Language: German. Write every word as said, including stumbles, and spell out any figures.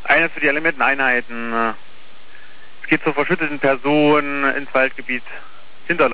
Eine für die Elementeneinheiten. Es geht zur verschütteten Person ins Waldgebiet hinter